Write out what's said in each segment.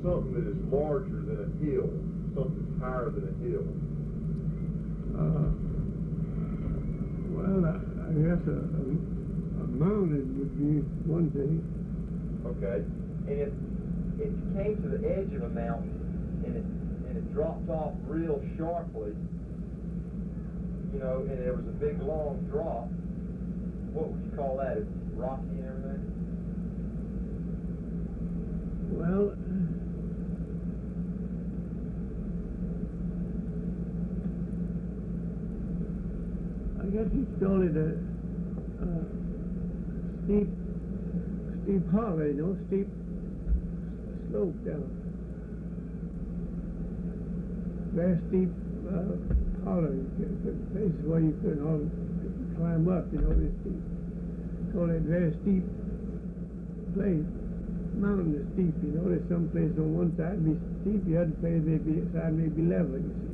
something that is larger than a hill, something that's higher than a hill? Well, I guess a mountain would be one thing. Okay. And if you came to the edge of a mountain and it dropped off real sharply, you know, and there was a big long drop, what would you call that? It's rocky and everything? Well, I guess you call it a steep hollow, you know, steep slope down. Very steep hollow. Places where you couldn't all climb up, you know, this steep. Call it very steep place. Mountain is steep, you know. There's some place on one side be steep, the other place side may be level, you see.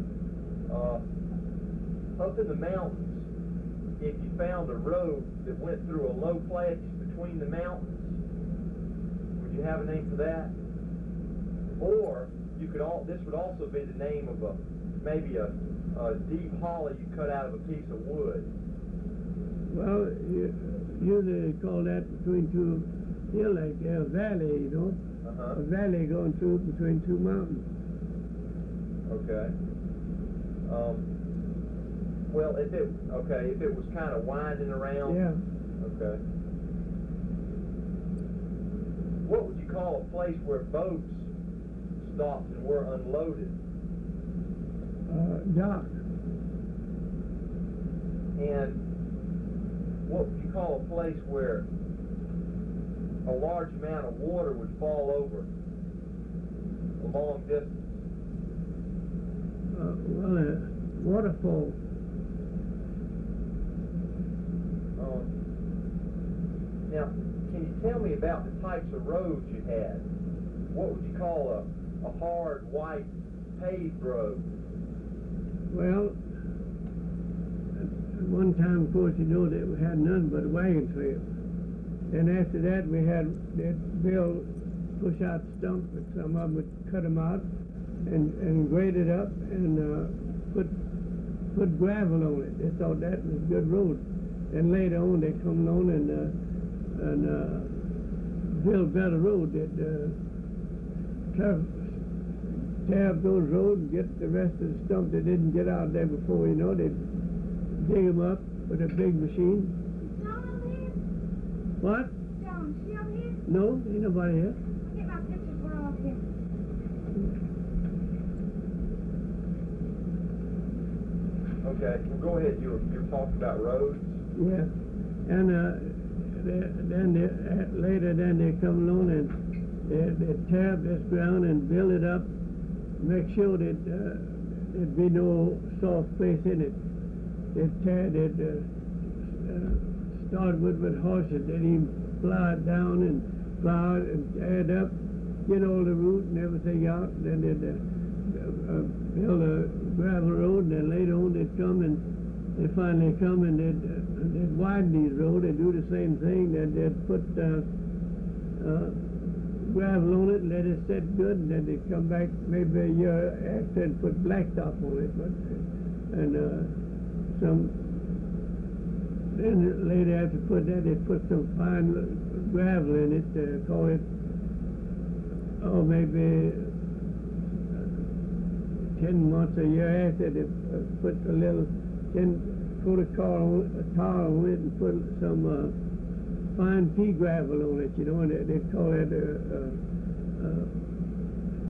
Up in the mountains, if you found a road that went through a low place between the mountains, would you have a name for that? Or you could this would also be the name of maybe a deep hollow you cut out of a piece of wood. Well, usually they call that between two hills, like a valley, you know. A valley going through between two mountains. Okay. Well, if it was kind of winding around. Yeah. Okay. What would you call a place where boats stopped and were unloaded? Dock. And what would you call a place where a large amount of water would fall over a long distance? Well, a waterfall. Now, can you tell me about the types of roads you had? What would you call a hard, white, paved road? Well, at one time, of course, you know that we had none but a wagon trail. Then after that, we had that Bill push out stumps, but some of them would cut them out and grade it up and put gravel on it. They thought that was a good road. And later on, they come along and build better road that tear up those roads and get the rest of the stump that didn't get out there before, you know. They'd dig them up with a big machine. Is John over here? What? John, is she over here? No, ain't nobody here. I'll get my pictures when I'm up here. Okay, well, go ahead. You're talking about roads. Yeah, and later they come along and they tear up this ground and build it up, make sure that there'd be no soft place in it. They'd start with horses. They'd even plow it down and plow it and tear it up, get all the root and everything out, and then they'd build a gravel road, and then later on they'd come and they finally come and they'd widen these roads. They'd do the same thing. They'd put gravel on it and let it set good, and then they'd come back maybe a year after and put blacktop on it. Then later after put that, they'd put some fine gravel in it, call it, maybe 10 months, a year after, they put a little, put a tar on it and put some fine pea gravel on it, you know, and they'd call it